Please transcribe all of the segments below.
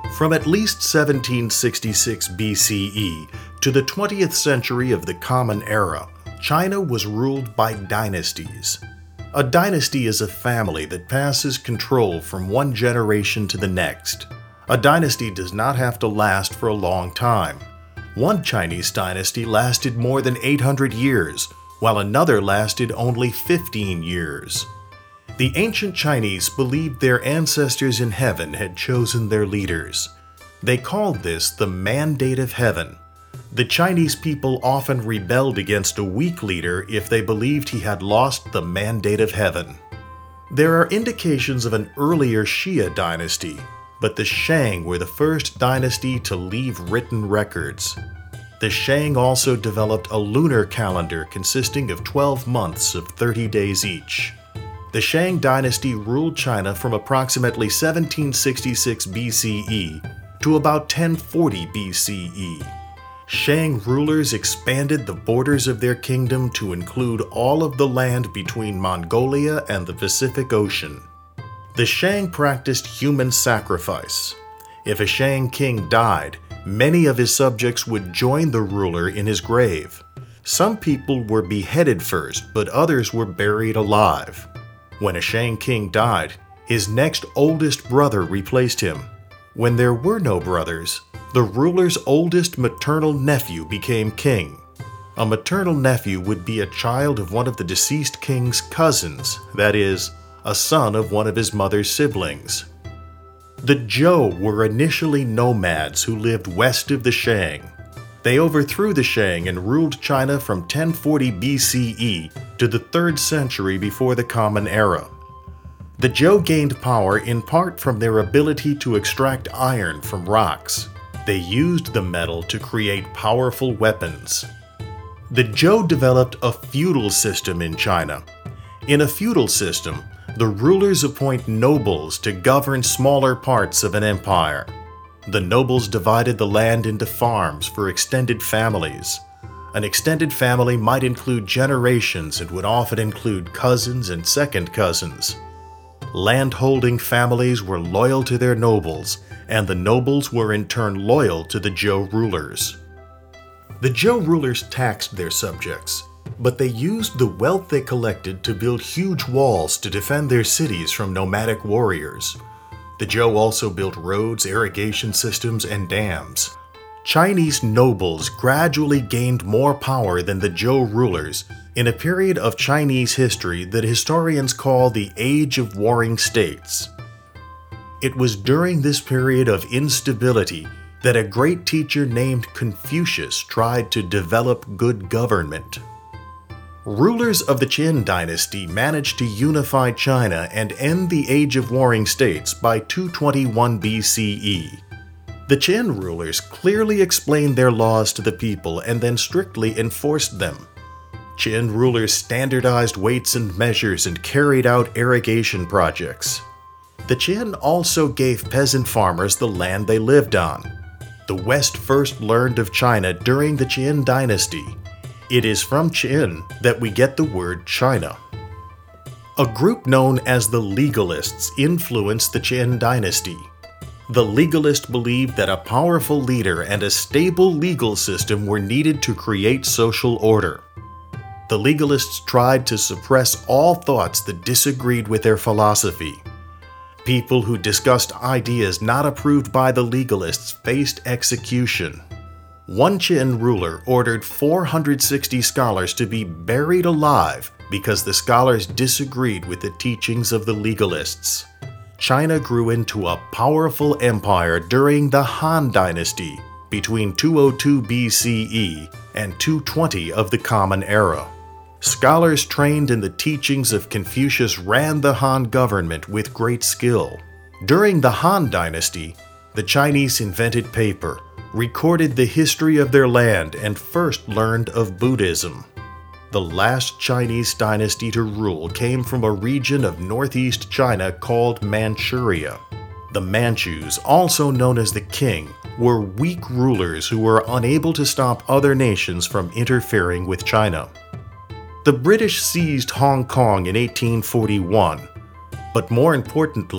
From at least 1766 BCE to the 20th century of the Common Era, China was ruled by dynasties. A dynasty is a family that passes control from one generation to the next. A dynasty does not have to last for a long time. One Chinese dynasty lasted more than 800 years, while another lasted only 15 years. The ancient Chinese believed their ancestors in heaven had chosen their leaders. They called this the mandate of heaven. The Chinese people often rebelled against a weak leader if they believed he had lost the mandate of heaven. There are indications of an earlier Xia dynasty, but the Shang were the first dynasty to leave written records. The Shang also developed a lunar calendar consisting of 12 months of 30 days each. The Shang dynasty ruled China from approximately 1766 BCE to about 1040 BCE. Shang rulers expanded the borders of their kingdom to include all of the land between Mongolia and the Pacific Ocean. The Shang practiced human sacrifice. If a Shang king died, many of his subjects would join the ruler in his grave. Some people were beheaded first, but others were buried alive. When a Shang king died, his next oldest brother replaced him. When there were no brothers, the ruler's oldest maternal nephew became king. A maternal nephew would be a child of one of the deceased king's cousins, that is, a son of one of his mother's siblings. The Zhou were initially nomads who lived west of the Shang. They overthrew the Shang and ruled China from 1040 BCE to the 3rd century before the Common Era. The Zhou gained power in part from their ability to extract iron from rocks. They used the metal to create powerful weapons. The Zhou developed a feudal system in China. In a feudal system, the rulers appoint nobles to govern smaller parts of an empire. The nobles divided the land into farms for extended families. An extended family might include generations and would often include cousins and second cousins. Land-holding families were loyal to their nobles, and the nobles were in turn loyal to the Zhou rulers. The Zhou rulers taxed their subjects, but they used the wealth they collected to build huge walls to defend their cities from nomadic warriors. The Zhou also built roads, irrigation systems, and dams. Chinese nobles gradually gained more power than the Zhou rulers in a period of Chinese history that historians call the Age of Warring States. It was during this period of instability that a great teacher named Confucius tried to develop good government. Rulers of the Qin dynasty managed to unify China and end the Age of Warring States by 221 BCE. The Qin rulers clearly explained their laws to the people and then strictly enforced them. Qin rulers standardized weights and measures and carried out irrigation projects. The Qin also gave peasant farmers the land they lived on. The West first learned of China during the Qin dynasty. It is from Qin that we get the word China. A group known as the Legalists influenced the Qin dynasty. The Legalists believed that a powerful leader and a stable legal system were needed to create social order. The Legalists tried to suppress all thoughts that disagreed with their philosophy. People who discussed ideas not approved by the Legalists faced execution. One Qin ruler ordered 460 scholars to be buried alive because the scholars disagreed with the teachings of the Legalists. China grew into a powerful empire during the Han Dynasty between 202 BCE and 220 of the Common Era. Scholars trained in the teachings of Confucius ran the Han government with great skill. During the Han Dynasty, the Chinese invented paper, recorded the history of their land, and first learned of Buddhism. The last Chinese dynasty to rule came from a region of northeast China called Manchuria. The Manchus, also known as the Qing, were weak rulers who were unable to stop other nations from interfering with China. The British seized Hong Kong in 1841, but more importantly,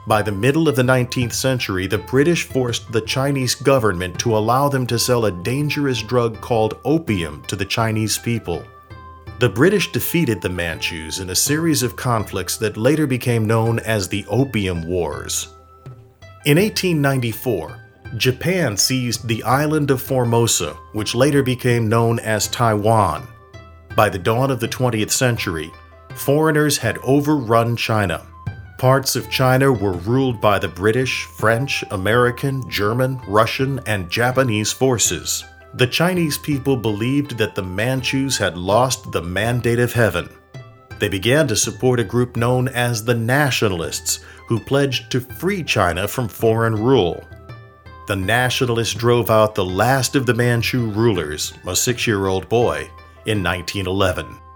By the middle of the 19th century, the British forced the Chinese government to allow them to sell a dangerous drug called opium to the Chinese people. The British defeated the Manchus in a series of conflicts that later became known as the Opium Wars. In 1894, Japan seized the island of Formosa, which later became known as Taiwan. By the dawn of the 20th century, foreigners had overrun China. Parts of China were ruled by the British, French, American, German, Russian, and Japanese forces. The Chinese people believed that the Manchus had lost the mandate of heaven. They began to support a group known as the Nationalists, who pledged to free China from foreign rule. The Nationalists drove out the last of the Manchu rulers, a 6-year-old boy, in 1911.